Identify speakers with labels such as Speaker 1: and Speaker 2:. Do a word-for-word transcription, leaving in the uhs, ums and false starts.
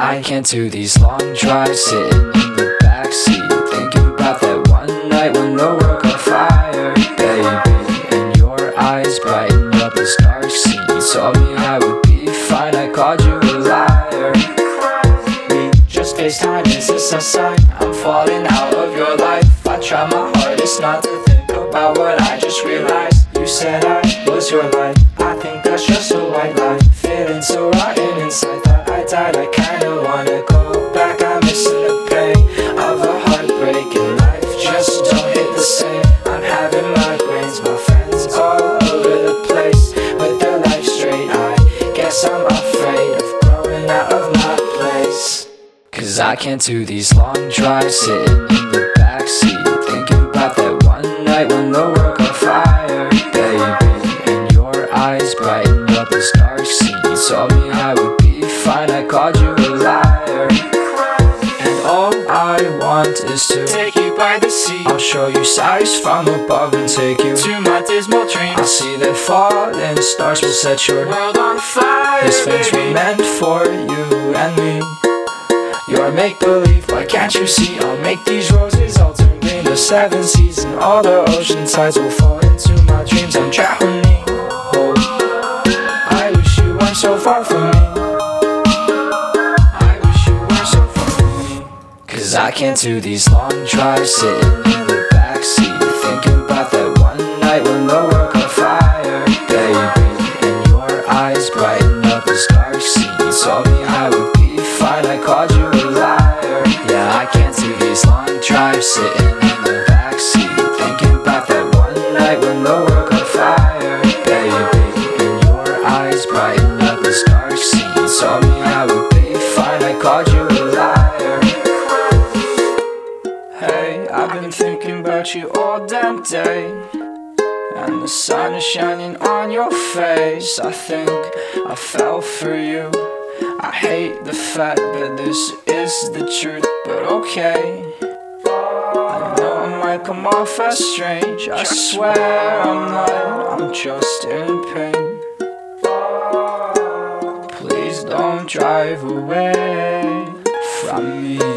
Speaker 1: I can't do these long drives sitting in the backseat, thinking about that one night when the world got fire, baby. And your eyes brightened up this dark scene. You told me I would be fine, I called you a liar. We just FaceTime, is this a sign? I'm falling out of your life. I try my hardest not to think about what I just realized. You said I was your life, I think that's just a white lie. Feeling so rotten inside, thought I died. I kinda wanna go back, I'm missing the pain of a heartbreak, and life just don't hit the same. I'm having migraines, my friends all over the place with their life straight. I guess I'm afraid of growing out of my place, 'cause I can't do these long drives sitting in the backseat, thinking about that one night when the world got fire, baby. And your eyes brightened up this dark scene. You told me I would be fine, I called you a liar. And all I want is to take you by the sea. I'll show you sights from above and take you to my dismal dreams. I'll see that falling stars will set your world on fire. These things were meant for you and me. You're make-believe, why can't you see? I'll make these roses all turn green. The seven seas and all the ocean tides will fall into my dreams. I'm drowning. Oh, I wish you weren't so far from me. I wish you weren't so far from me. 'Cause I can't do these long drives sitting in the backseat, thinking about that one night when the world caught fire, baby. And your eyes brightened up this dark scene. You told me I would be fine, I called you a liar. Yeah, I can't do these long drives sitting in the backseat, thinking about that one night when the world caught fire, baby. And your eyes brightened up this dark scene. You told me I would be fine, I called you a liar. Hey, I've been thinking about you all damn day, and the sun is shining on your face. I think I fell for you. I hate the fact that this is the truth, but okay. I know I might come off as strange, I swear I'm not, I'm just in pain. Please don't drive away from me.